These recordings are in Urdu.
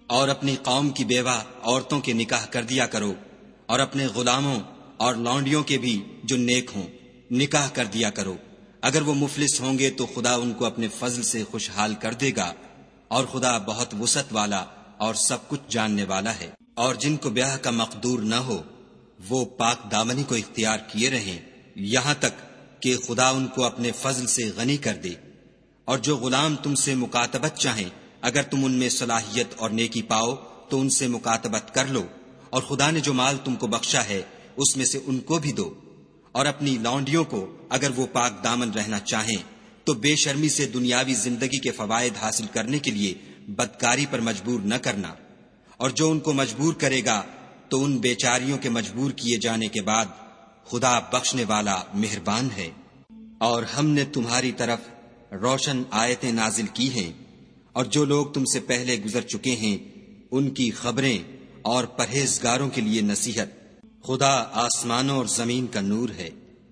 اور اپنی قوم کی بیوہ عورتوں کے نکاح کر دیا کرو، اور اپنے غلاموں اور لونڈیوں کے بھی جو نیک ہوں نکاح کر دیا کرو۔ اگر وہ مفلس ہوں گے تو خدا ان کو اپنے فضل سے خوشحال کر دے گا، اور خدا بہت وسعت والا اور سب کچھ جاننے والا ہے۔ اور جن کو بیاہ کا مقدور نہ ہو وہ پاک دامنی کو اختیار کیے رہیں یہاں تک کہ خدا ان کو اپنے فضل سے غنی کر دے۔ اور جو غلام تم سے مکاتبت چاہیں، اگر تم ان میں صلاحیت اور نیکی پاؤ تو ان سے مکاتبت کر لو، اور خدا نے جو مال تم کو بخشا ہے اس میں سے ان کو بھی دو۔ اور اپنی لونڈیوں کو اگر وہ پاک دامن رہنا چاہیں تو بے شرمی سے دنیاوی زندگی کے فوائد حاصل کرنے کے لیے بدکاری پر مجبور نہ کرنا، اور جو ان کو مجبور کرے گا تو ان بیچاریوں کے مجبور کیے جانے کے بعد خدا بخشنے والا مہربان ہے۔ اور ہم نے تمہاری طرف روشن آیتیں نازل کی ہیں، اور جو لوگ تم سے پہلے گزر چکے ہیں ان کی خبریں اور پرہیزگاروں کے لیے نصیحت۔ خدا آسمانوں اور زمین کا نور ہے،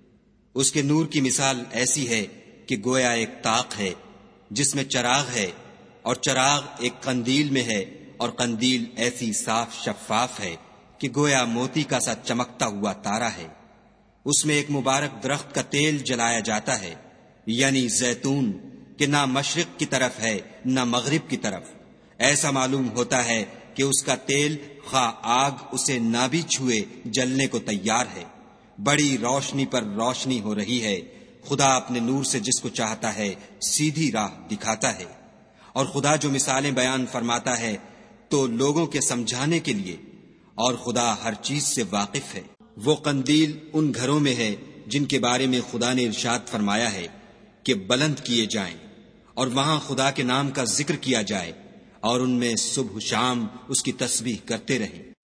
اس کے نور کی مثال ایسی ہے کہ گویا ایک طاق ہے جس میں چراغ ہے، اور چراغ ایک قندیل میں ہے، اور قندیل ایسی صاف شفاف ہے کہ گویا موتی کا سا چمکتا ہوا تارا ہے۔ اس میں ایک مبارک درخت کا تیل جلایا جاتا ہے، یعنی زیتون، کہ نہ مشرق کی طرف ہے نہ مغرب کی طرف۔ ایسا معلوم ہوتا ہے کہ اس کا تیل خواہ آگ اسے نہ بھی چھوئے جلنے کو تیار ہے۔ بڑی روشنی پر روشنی ہو رہی ہے۔ خدا اپنے نور سے جس کو چاہتا ہے سیدھی راہ دکھاتا ہے۔ اور خدا جو مثالیں بیان فرماتا ہے تو لوگوں کے سمجھانے کے لیے، اور خدا ہر چیز سے واقف ہے۔ وہ قندیل ان گھروں میں ہے جن کے بارے میں خدا نے ارشاد فرمایا ہے کہ بلند کیے جائیں، اور وہاں خدا کے نام کا ذکر کیا جائے، اور ان میں صبح و شام اس کی تسبیح کرتے رہیں۔